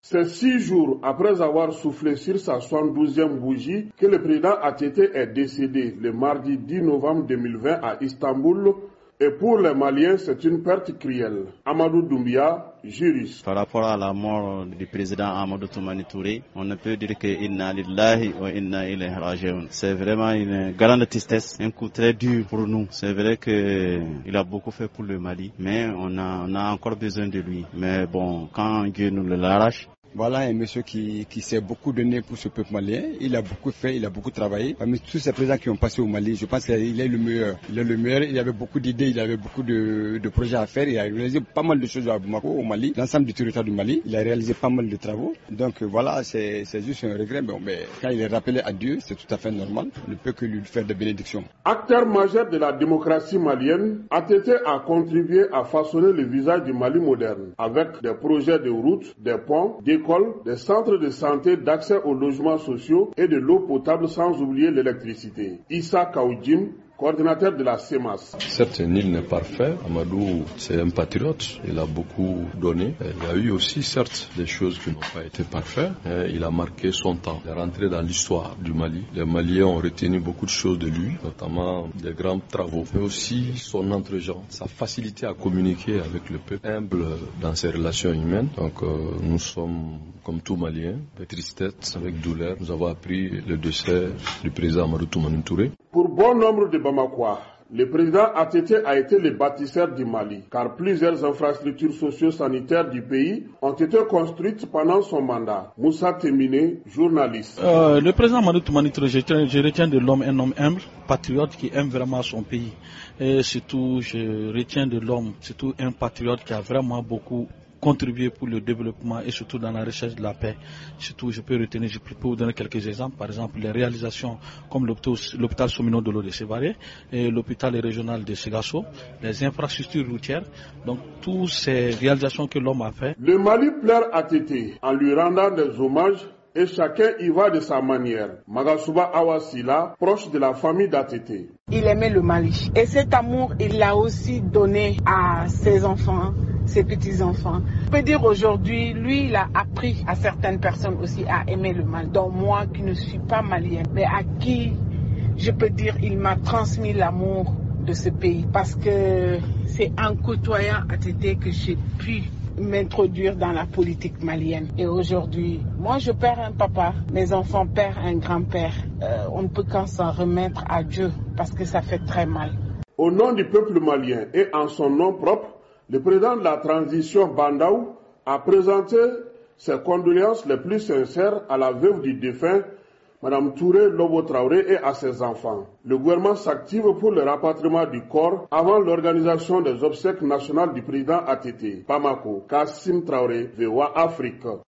C'est 6 jours après avoir soufflé sur sa 72e bougie que le président ATT est décédé le mardi 10 novembre 2020 à Istanbul. Et pour les Maliens, c'est une perte cruelle. Amadou Doumbia, juriste. Par rapport à la mort du président Amadou Toumani Touré, on ne peut dire que inna lillahi wa inna ilayhi raji'un. C'est vraiment une grande tristesse, un coup très dur pour nous. C'est vrai qu'il a beaucoup fait pour le Mali, mais on a encore besoin de lui. Mais bon, quand Dieu nous l'arrache. Voilà un monsieur qui s'est beaucoup donné pour ce peuple malien. Il a beaucoup fait, il a beaucoup travaillé. Parmi tous ces présidents qui ont passé au Mali, je pense qu'il est le meilleur. Il est le meilleur, il avait beaucoup d'idées, il avait beaucoup de projets à faire. Il a réalisé pas mal de choses à Bamako, au Mali, l'ensemble du territoire du Mali. Il a réalisé pas mal de travaux. Donc voilà, c'est juste un regret. Mais quand il est rappelé à Dieu, c'est tout à fait normal. On ne peut que lui faire des bénédictions. Acteur majeur de la démocratie malienne, ATT a contribué à façonner le visage du Mali moderne avec des projets de routes, des ponts, d'écoles, des centres de santé, d'accès aux logements sociaux et de l'eau potable sans oublier l'électricité. Issa Kaoudjim, coordinateur de la CEMAS. Certes, nul n'est parfait. Amadou, c'est un patriote. Il a beaucoup donné. Il y a eu aussi, certes, des choses qui n'ont pas été parfaites. Il a marqué son temps. Il est rentré dans l'histoire du Mali. Les Maliens ont retenu beaucoup de choses de lui, notamment des grands travaux, mais aussi son entre-gens, sa facilité à communiquer avec le peuple, humble dans ses relations humaines. Donc, nous sommes, comme tout Malien, avec tristesse, avec douleur. Nous avons appris le décès du président Amadou Toumani Touré. Pour bon nombre de Bamakois, le président ATT a été le bâtisseur du Mali, car plusieurs infrastructures socio-sanitaires du pays ont été construites pendant son mandat. Moussa Temine, journaliste. Le président Amadou Toumani Touré, je retiens de l'homme un homme humble, patriote qui aime vraiment son pays. Et surtout, je retiens de l'homme, surtout un patriote qui a vraiment beaucoup contribuer pour le développement et surtout dans la recherche de la paix. Surtout, je peux vous donner quelques exemples. Par exemple, les réalisations comme l'hôpital Somino de l'eau de Sévaré et l'hôpital régional de Ségasso, les infrastructures routières. Donc, toutes ces réalisations que l'homme a fait. Le Mali pleure ATT en lui rendant des hommages et chacun y va de sa manière. Magasuba Awasila, proche de la famille d'ATT. Il aimait le Mali et cet amour, il l'a aussi donné à ses enfants, ses petits-enfants. Je peux dire aujourd'hui, lui, il a appris à certaines personnes aussi à aimer le Mali. Donc moi qui ne suis pas malienne, mais à qui je peux dire, il m'a transmis l'amour de ce pays. Parce que c'est en côtoyant ATT que j'ai pu m'introduire dans la politique malienne. Et aujourd'hui, moi je perds un papa, mes enfants perdent un grand-père. On ne peut qu'en s'en remettre à Dieu parce que ça fait très mal. Au nom du peuple malien et en son nom propre, le président de la transition Bandaou a présenté ses condoléances les plus sincères à la veuve du défunt, Mme Touré Lobo Traoré, et à ses enfants. Le gouvernement s'active pour le rapatriement du corps avant l'organisation des obsèques nationales du président ATT. Bamako, Kassim Traoré, VOA Afrique.